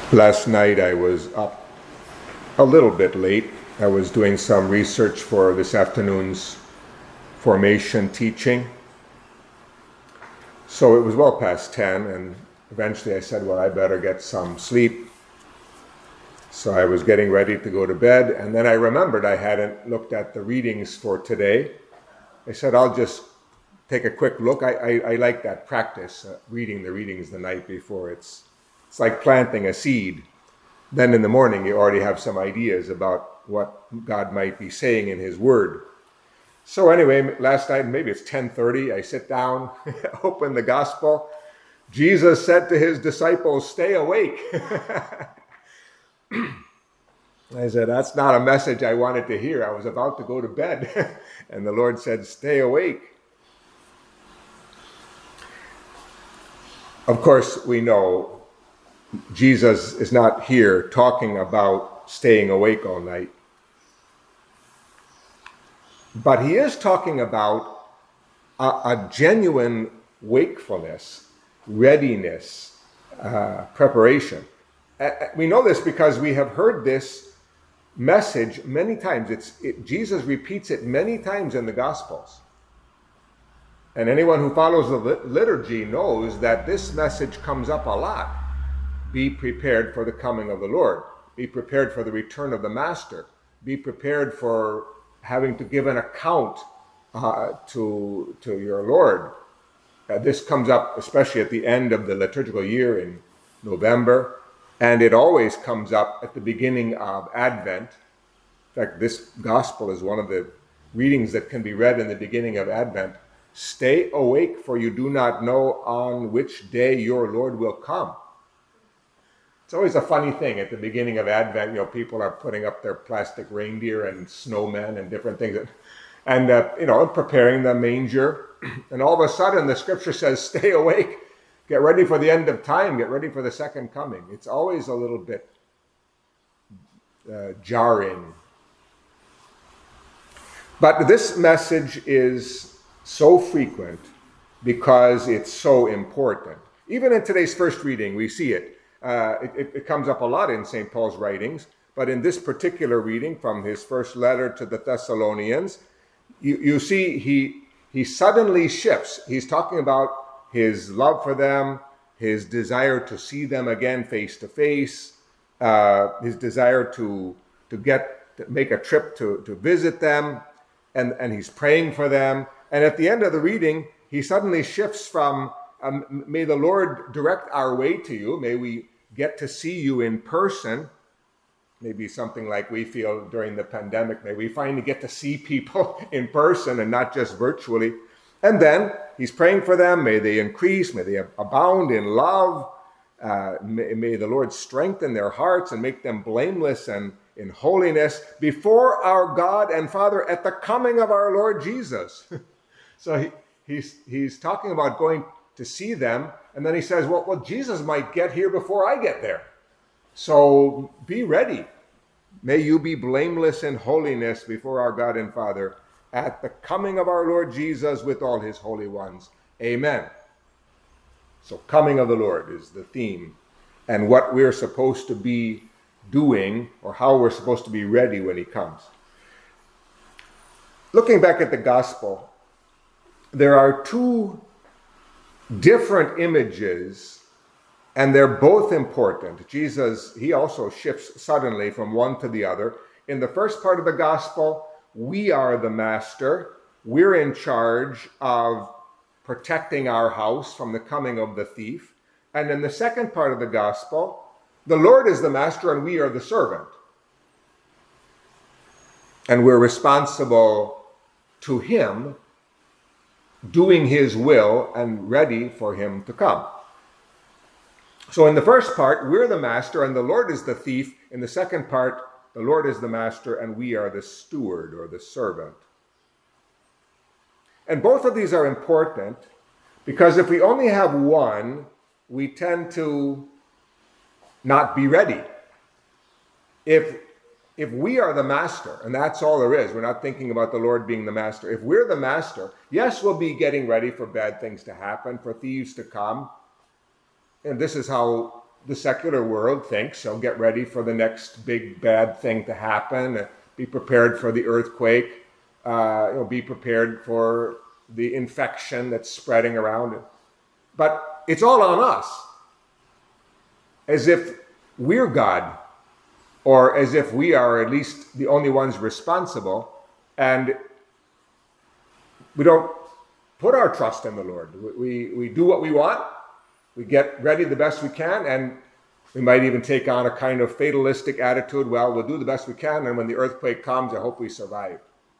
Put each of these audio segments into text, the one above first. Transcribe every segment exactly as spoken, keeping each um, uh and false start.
Last night I was up a little bit late. I was doing some research for this afternoon's formation teaching. So it was well past ten, and eventually I said, well, I better get some sleep. So I was getting ready to go to bed, and then I remembered I hadn't looked at the readings for today. I said, I'll just take a quick look. I, I, I like that practice, uh, reading the readings the night before. It's, it's like planting a seed. Then in the morning you already have some ideas about what God might be saying in His Word. So anyway, last night, maybe it's ten thirty, I sit down, open the Gospel. Jesus said to His disciples, stay awake. I said, that's not a message I wanted to hear. I was about to go to bed. And the Lord said, stay awake. Of course, we know Jesus is not here talking about staying awake all night. But He is talking about a, a genuine wakefulness, readiness, uh, preparation. Uh, we know this because we have heard this message many times. It's it, Jesus repeats it many times in the Gospels. And anyone who follows the liturgy knows that this message comes up a lot. Be prepared for the coming of the Lord. Be prepared for the return of the Master. Be prepared for having to give an account uh, to, to your Lord. Uh, this comes up especially at the end of the liturgical year in November, and it always comes up at the beginning of Advent. In fact, this gospel is one of the readings that can be read in the beginning of Advent. Stay awake, for you do not know on which day your Lord will come. It's always a funny thing at the beginning of Advent. You know, people are putting up their plastic reindeer and snowmen and different things, and uh, you know, preparing the manger. And all of a sudden, the Scripture says, "Stay awake, get ready for the end of time, get ready for the second coming." It's always a little bit uh, jarring. But this message is so frequent because it's so important. Even in today's first reading, we see it. Uh, it, it comes up a lot in Saint Paul's writings, but in this particular reading from his first letter to the Thessalonians, you, you see he, he suddenly shifts. He's talking about his love for them, his desire to see them again face to face, uh, his desire to, to get to make a trip to, to visit them, and, and he's praying for them. And at the end of the reading, he suddenly shifts from, um, may the Lord direct our way to you, may we get to see you in person, maybe something like we feel during the pandemic, may we finally get to see people in person and not just virtually. And then he's praying for them, may they increase, may they abound in love, uh, may, may the Lord strengthen their hearts and make them blameless and in holiness before our God and Father at the coming of our Lord Jesus. So he, he's, he's talking about going to see them, and then he says, well, well, Jesus might get here before I get there. So be ready. May you be blameless in holiness before our God and Father at the coming of our Lord Jesus with all his holy ones. Amen. So coming of the Lord is the theme, and what we're supposed to be doing, or how we're supposed to be ready when he comes. Looking back at the gospel, there are two different images, and they're both important. Jesus, he also shifts suddenly from one to the other. In the first part of the gospel, we are the master. We're in charge of protecting our house from the coming of the thief. And in the second part of the gospel, the Lord is the master and we are the servant. And we're responsible to him, doing his will and ready for him to come. So in the first part, we're the master and the Lord is the thief. In the second part, the Lord is the master and we are the steward or the servant. And both of these are important because if we only have one, we tend to not be ready. If If we are the master, and that's all there is, we're not thinking about the Lord being the master. If we're the master, yes, we'll be getting ready for bad things to happen, for thieves to come. And this is how the secular world thinks. So get ready for the next big bad thing to happen. Be prepared for the earthquake. Uh, you know, be prepared for the infection that's spreading around. But it's all on us, as if we're God, or as if we are at least the only ones responsible, and we don't put our trust in the Lord. We, we do what we want, we get ready the best we can, and we might even take on a kind of fatalistic attitude. Well, we'll do the best we can, and when the earthquake comes, I hope we survive.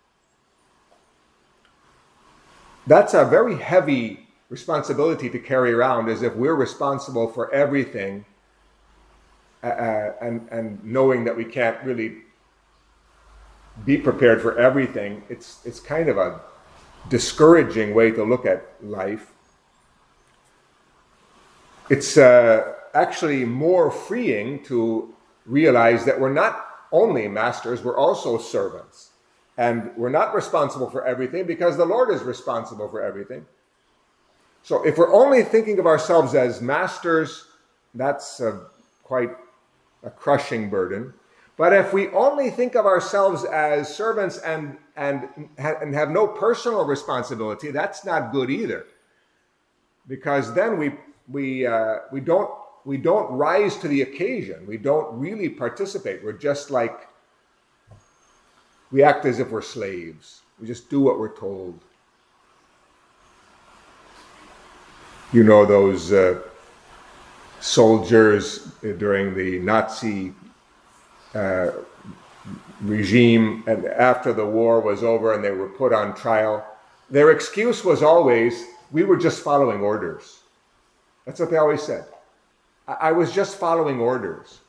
That's a very heavy responsibility to carry around, as if we're responsible for everything, uh, and, and knowing that we can't really be prepared for everything. It's, it's kind of a discouraging way to look at life. It's uh, actually more freeing to realize that we're not only masters, we're also servants. And we're not responsible for everything because the Lord is responsible for everything. So if we're only thinking of ourselves as masters, that's a, quite a crushing burden. But if we only think of ourselves as servants and, and, and have no personal responsibility, that's not good either. Because then we, we, uh, we, don't, we don't rise to the occasion. We don't really participate. We're just like, we act as if we're slaves. We just do what we're told. You know, those uh, soldiers during the Nazi uh, regime, and after the war was over and they were put on trial, their excuse was always, we were just following orders. That's what they always said. I, I was just following orders.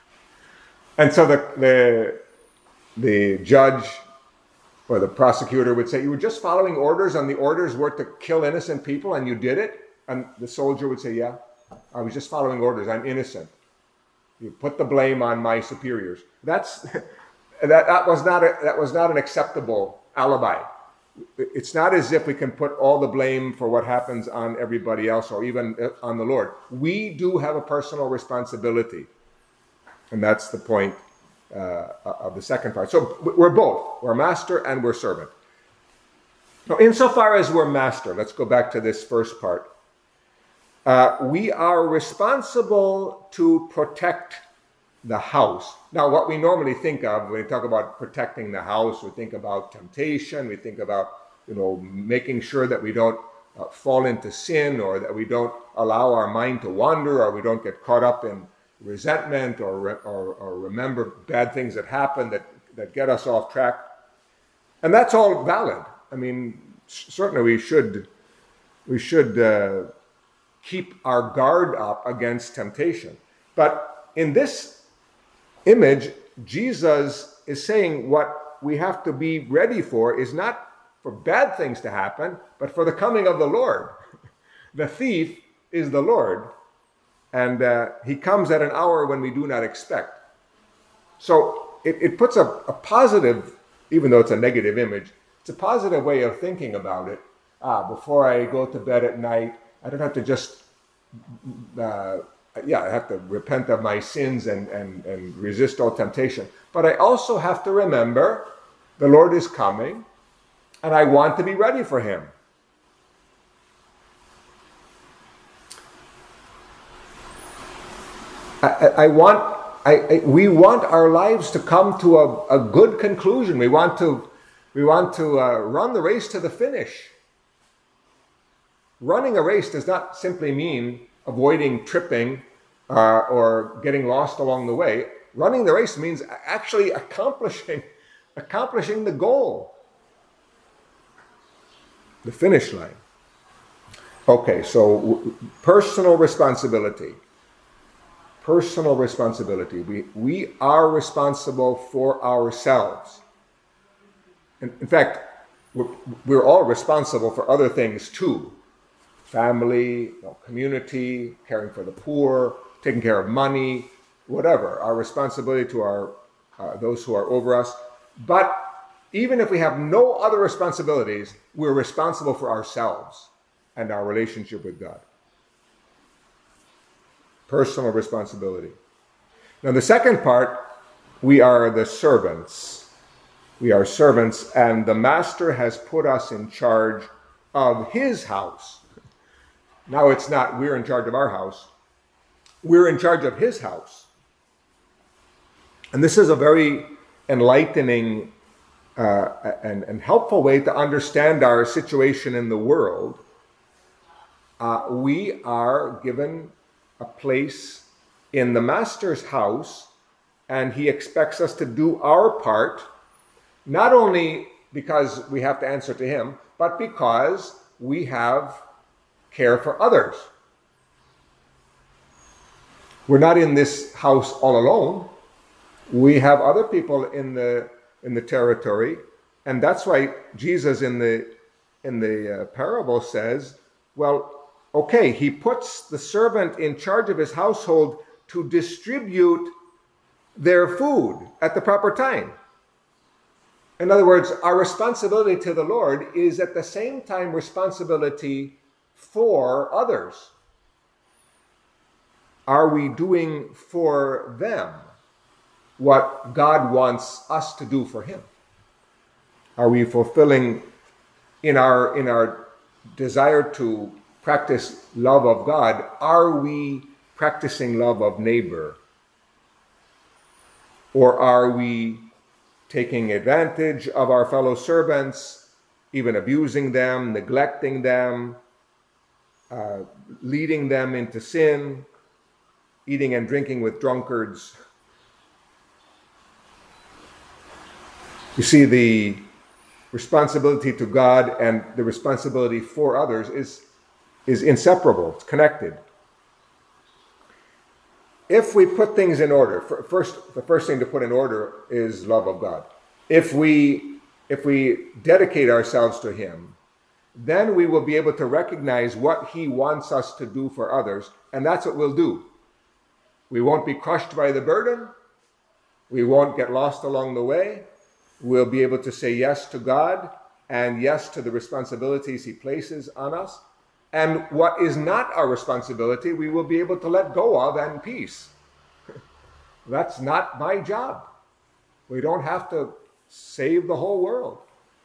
And so the, the, the judge or the prosecutor would say, you were just following orders, and the orders were to kill innocent people, and you did it? And the soldier would say, yeah, I was just following orders. I'm innocent. You put the blame on my superiors. That's that, that was not a, that was not an acceptable alibi. It's not as if we can put all the blame for what happens on everybody else or even on the Lord. We do have a personal responsibility. And that's the point uh, of the second part. So we're both. We're master and we're servant. Now, insofar as we're master, let's go back to this first part. Uh, we are responsible to protect the house. Now, what we normally think of when we talk about protecting the house, we think about temptation, we think about, you know, making sure that we don't uh, fall into sin, or that we don't allow our mind to wander, or we don't get caught up in resentment, or, re- or, or remember bad things that happen that, that get us off track. And that's all valid. I mean, certainly we should, we should uh, keep our guard up against temptation. But in this image, Jesus is saying what we have to be ready for is not for bad things to happen, but for the coming of the Lord. The thief is the Lord, and uh, he comes at an hour when we do not expect. So it, it puts a, a positive, even though it's a negative image, it's a positive way of thinking about it. Ah, before I go to bed at night, I don't have to just, uh, yeah, I have to repent of my sins and, and, and resist all temptation. But I also have to remember the Lord is coming, and I want to be ready for him. I, I, I want, I, I, we want our lives to come to a, a good conclusion. We want to, we want to uh, run the race to the finish. Running a race does not simply mean avoiding tripping uh, or getting lost along the way. Running the race means actually accomplishing, accomplishing the goal, the finish line. Okay, so w- personal responsibility. Personal responsibility. We, we are responsible for ourselves. In, in fact, we're, we're all responsible for other things too. Family, you know, community, caring for the poor, taking care of money, whatever. Our responsibility to our uh, those who are over us. But even if we have no other responsibilities, we're responsible for ourselves and our relationship with God. personal responsibility. Now, the second part, we are the servants. We are servants, and the master has put us in charge of his house. Now it's not we're in charge of our house. We're in charge of his house. And this is a very enlightening uh, and, and helpful way to understand our situation in the world. Uh, we are given a place in the master's house, and he expects us to do our part, not only because we have to answer to him, but because we have care for others. We're not in this house all alone. We have other people in the in the territory, and that's why Jesus in the in the uh, parable says, well, okay, he puts the servant in charge of his household to distribute their food at the proper time. In other words, our responsibility to the Lord is at the same time responsibility for others. Are we doing for them what God wants us to do for him? Are we fulfilling in our in our desire to practice love of God, are we practicing love of neighbor? Or are we taking advantage of our fellow servants, even abusing them, neglecting them, uh, leading them into sin, eating and drinking with drunkards? You see, the responsibility to God and the responsibility for others is, is inseparable, it's connected. If we put things in order, first, the first thing to put in order is love of God. If we, if we dedicate ourselves to him, then we will be able to recognize what he wants us to do for others, and that's what we'll do. We won't be crushed by the burden. We won't get lost along the way. We'll be able to say yes to God and yes to the responsibilities he places on us. And what is not our responsibility, we will be able to let go of and peace. That's not my job. We don't have to save the whole world.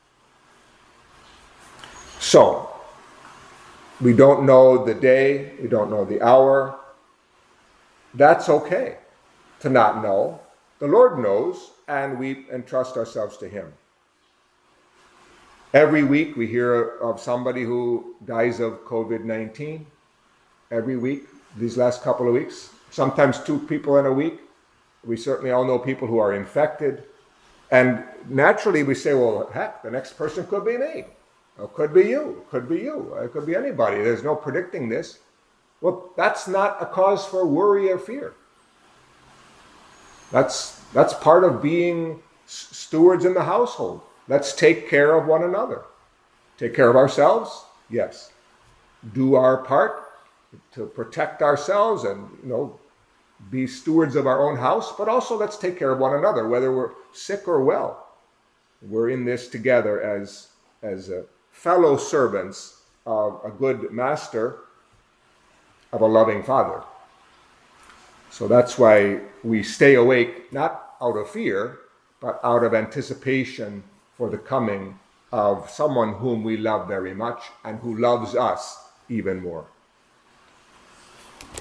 So, we don't know the day, we don't know the hour. That's okay to not know. The Lord knows, and we entrust ourselves to him. Every week we hear of somebody who dies of covid nineteen. Every week, these last couple of weeks. Sometimes two people in a week. We certainly all know people who are infected. And naturally we say, well, heck, the next person could be me. It could be you. It could be you. It could be anybody. There's no predicting this. Well, that's not a cause for worry or fear. That's, that's part of being stewards in the household. Let's take care of one another. Take care of ourselves, yes. Do our part to protect ourselves and, you know, be stewards of our own house, but also let's take care of one another, whether we're sick or well. We're in this together as, as a fellow servants of a good master, of a loving Father. So that's why we stay awake, not out of fear, but out of anticipation for the coming of someone whom we love very much and who loves us even more.